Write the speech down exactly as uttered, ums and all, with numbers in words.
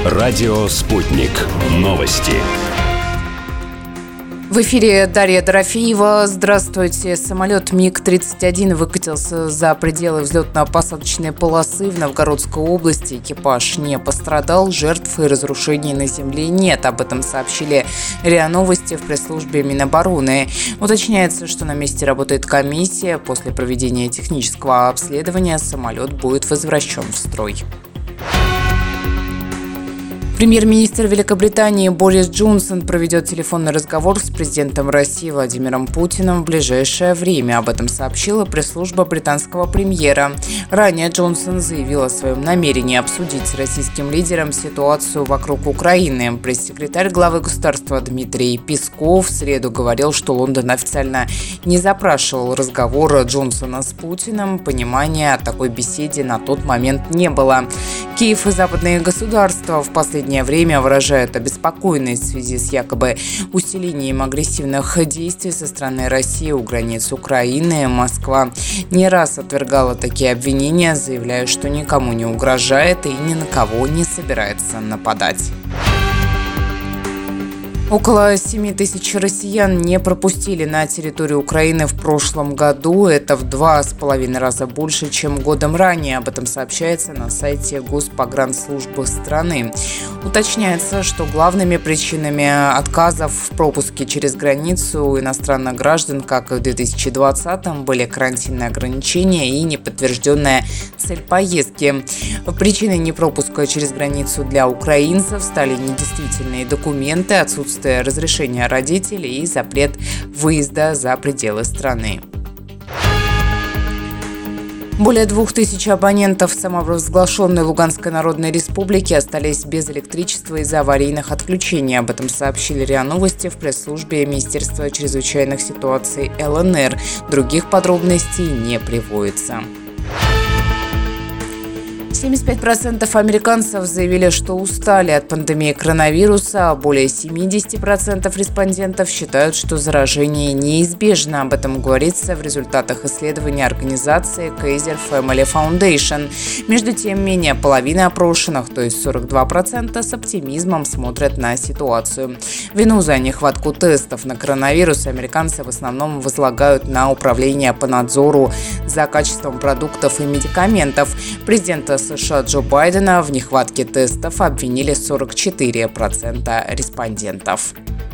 Радио «Спутник». Новости. В эфире Дарья Дорофеева. Здравствуйте. Самолет МиГ тридцать один выкатился за пределы взлетно-посадочной полосы в Новгородской области. Экипаж не пострадал, жертв и разрушений на земле нет. Об этом сообщили РИА Новости в пресс-службе Минобороны. Уточняется, что на месте работает комиссия. После проведения технического обследования самолет будет возвращен в строй. Премьер-министр Великобритании Борис Джонсон проведет телефонный разговор с президентом России Владимиром Путиным в ближайшее время. Об этом сообщила пресс-служба британского премьера. Ранее Джонсон заявил о своем намерении обсудить с российским лидером ситуацию вокруг Украины. Пресс-секретарь главы государства Дмитрий Песков в среду говорил, что Лондон официально не запрашивал разговора Джонсона с Путиным. Понимания о такой беседе на тот момент не было. Киев и западные государства в последнее время выражают обеспокоенность в связи с якобы усилением агрессивных действий со стороны России у границ Украины. Москва не раз отвергала такие обвинения, заявляя, что никому не угрожает и ни на кого не собирается нападать. Около семи тысяч россиян не пропустили на территорию Украины в прошлом году. Это в два с половиной раза больше, чем годом ранее. Об этом сообщается на сайте Госпогранслужбы страны. Уточняется, что главными причинами отказов в пропуске через границу иностранных граждан, как и в две тысячи двадцатом, были карантинные ограничения и неподтвержденная цель поездки. Причиной непропуска через границу для украинцев стали недействительные документы, отсутствие разрешения родителей и запрет выезда за пределы страны. Более двух тысяч абонентов самопровозглашенной Луганской Народной Республики остались без электричества из-за аварийных отключений. Об этом сообщили РИА Новости в пресс-службе Министерства чрезвычайных ситуаций эл эн эр. Других подробностей не приводится. семьдесят пять процентов американцев заявили, что устали от пандемии коронавируса, а более семьдесят процентов респондентов считают, что заражение неизбежно. Об этом говорится в результатах исследования организации Kaiser Family Foundation. Между тем, менее половины опрошенных, то есть сорок два процента, с оптимизмом смотрят на ситуацию. Вину за нехватку тестов на коронавирус американцы в основном возлагают на управление по надзору за качеством продуктов и медикаментов. Президента США Джо Байдена в нехватке тестов обвинили сорок четыре процента респондентов.